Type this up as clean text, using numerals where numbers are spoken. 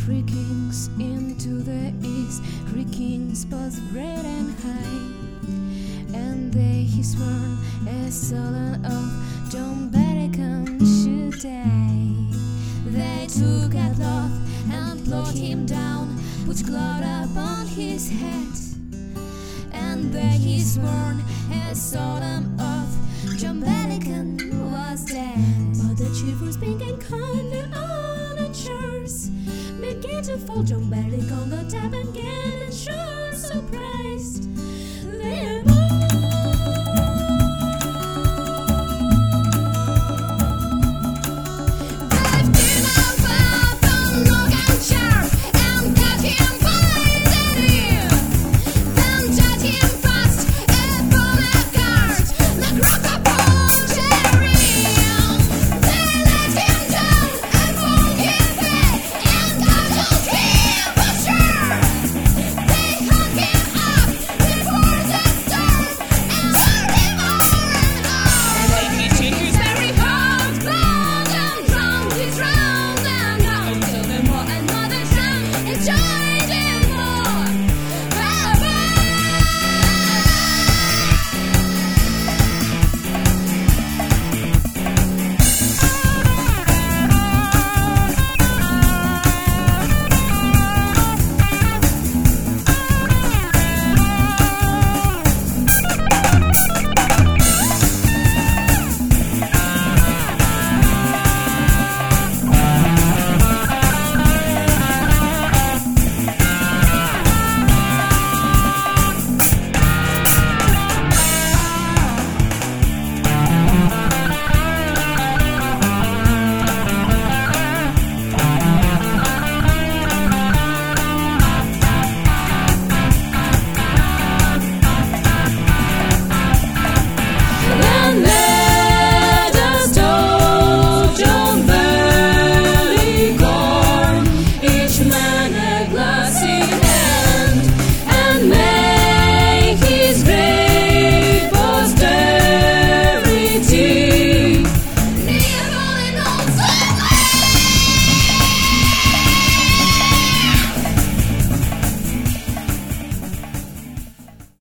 Three kings into the east, three kings both great and high, and they his sworn a solemn oath, John Barleycorn should die. They took at Lot and plowed him down, put cloud upon his head, and they he sworn a solemn oath, John Barleycorn was dead. But the chief was big and kind, and all the chairs began to fall. John Barleycorn got up again and shone so proud.